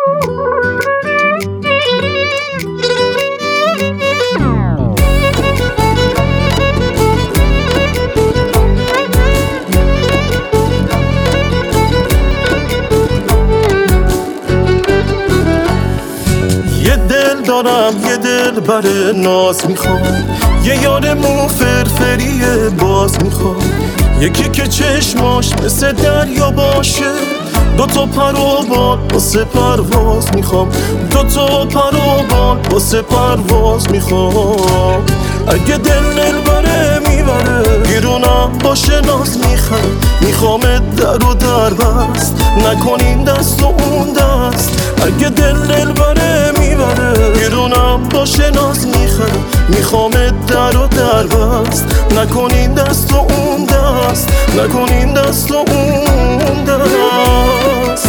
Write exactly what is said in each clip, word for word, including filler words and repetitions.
یه دل دارم یه دل بر ناز میخوام، یه یار مو فرفری باز میخوام، یکی که چشماش مثل دریا باشه، دو تا پر و بال واسه پرواز میخوام، دو تا پر و بال واسه پرواز میخوام. اگه دل دل بره میبره، گیرونم باشه ناز میخوام، میخوام در و در بست، نکنین دست و اون دست. اگه دل دل بره میبره، گیرونم باشه ناز میخوام، میخوام در و در بست، نکنین دست و اون دست، نکنین دست و اون دست.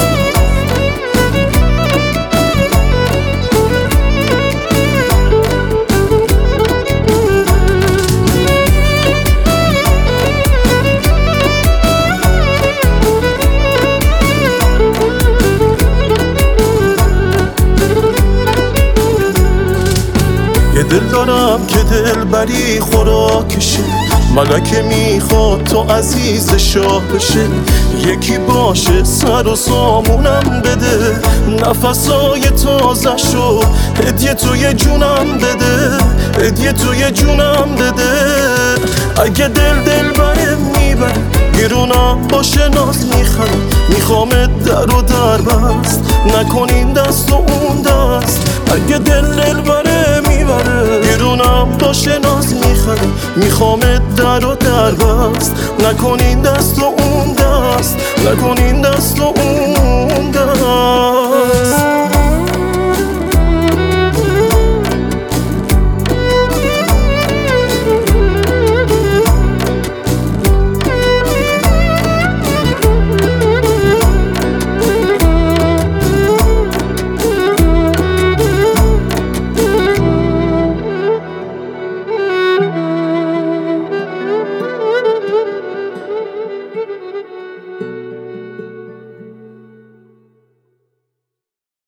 یه دل دارم که دل بری خوراکشه، ملکه میخواد تو عزیز شاه بشه، یکی باشه سر و سامونم بده، نفسای تازه شو هدیه توی جونم بده، هدیه توی جونم بده. اگه دل دل بره میبره، گیرونم باشه ناز میخوام، میخوام در و در بست، نکنین دست و اون دست. اگه دل دل بره میبره، گیرونم باشه ناز میخوام، میخوام در و در بست، نکنین دست و اون دست، نکنین دست و اون دست.